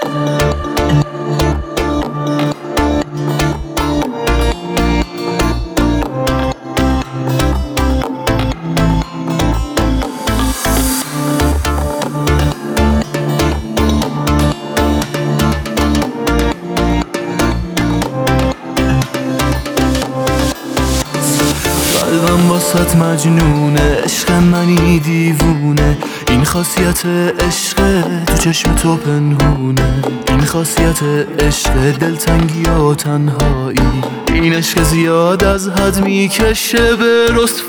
قلبم واسط مجنونه، عشق منی دیوونه. این خاصیت عشق تو چشم تو پنهونه. این خاصیت عشق دلتنگی و تنهایی. این عشق زیاد از حد میکشه به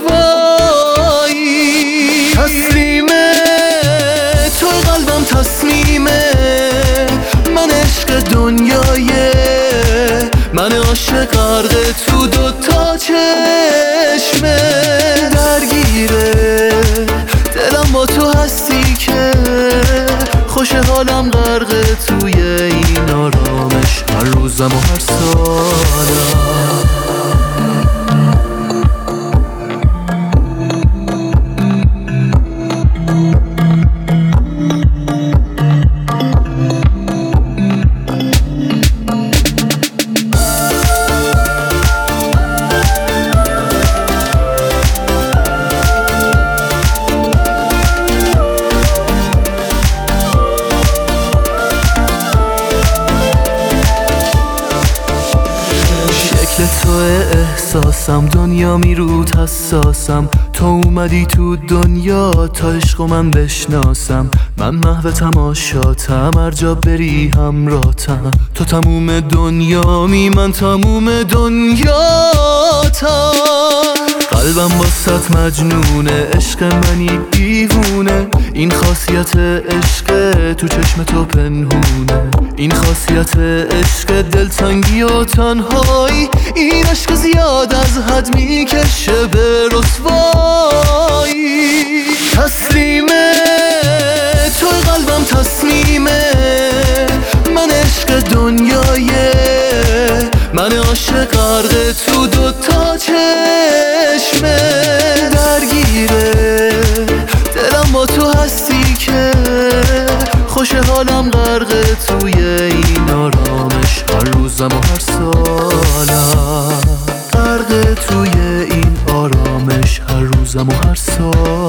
رسوایی. تسلیمه تو قلبم تصمیمه، من عشق دنیایه، من عاشق غرق تو دوتا چشمه. درگیره دلم با تو هستی که خوش حالم غرق توی این آرامش، هر روزم و هر سالم. تو احساسم، دنیا میرود حساسم. تو اومدی تو دنیا تا عشق من بشناسم. من محو تماشاتم، هر جا بری همراهتم. تو تموم دنیامی، من تموم دنیاتم. قلبم واسط مجنونه، عشق منی دیوونه. این خاصیت عشق تو چشم تو پنهونه. این خاصیت عشق دلتنگی و تنهایی. این عشق زیاد از حد میکشه به رسوایی. تسلیمه تو قلبم تصمیمه، من عشق دنیایه، من عاشق غرق تو دوتا چشمه. درگیره دلم با تو هستی که خوش حالم غرق توی این آرامش، هر روزم و هر سالم. غرق توی این آرامش، هر روزم و هر سالم.